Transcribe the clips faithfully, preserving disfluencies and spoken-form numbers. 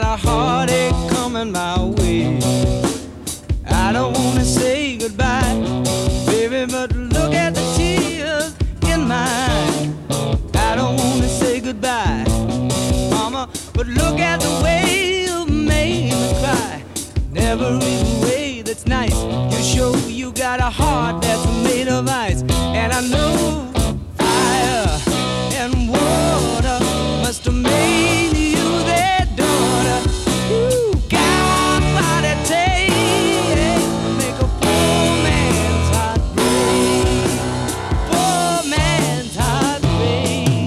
a heartache coming my way. I don't wanna say goodbye, baby, but look at the tears in my eyes. I don't wanna say goodbye, mama, but look at the way you made me cry. Never in a way that's nice. You show you got a heart that's made of ice. And I know fire and water must have made you their daughter. You got what it takes to make a poor man's heart break. Poor man's heart break.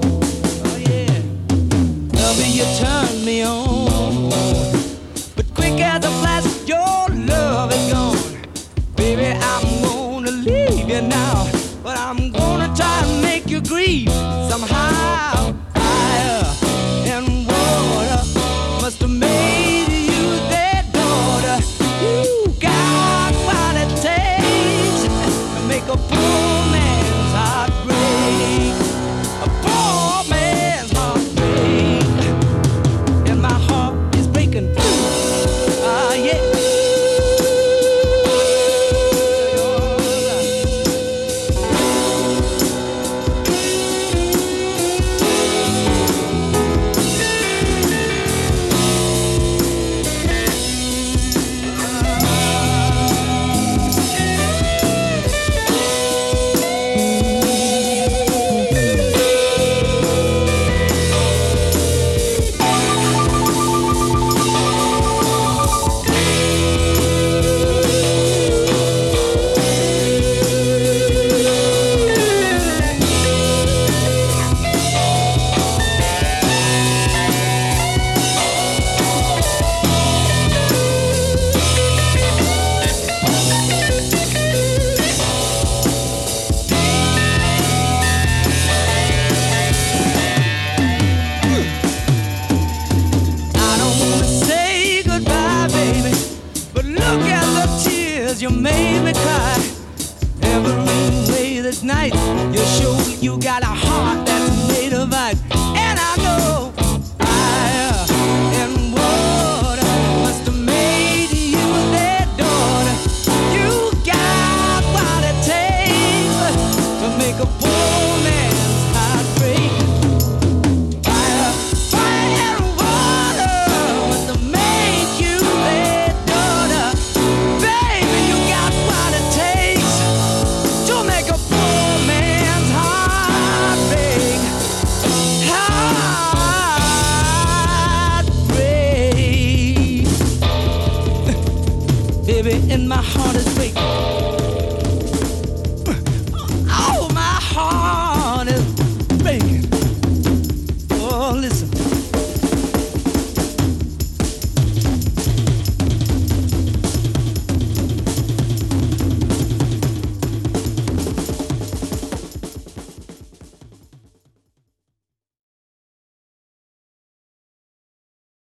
Oh yeah. Loving you turned me on, but quick as a flash your love is gone. Baby, I'm gonna leave you now, but I'm gonna try and make you grieve somehow. Fire and water must have made you their daughter. You got what it takes to make a poor man's heart break. A poor man's heart break. And my heart is breaking. Ah, yeah. You made me cry every way this night.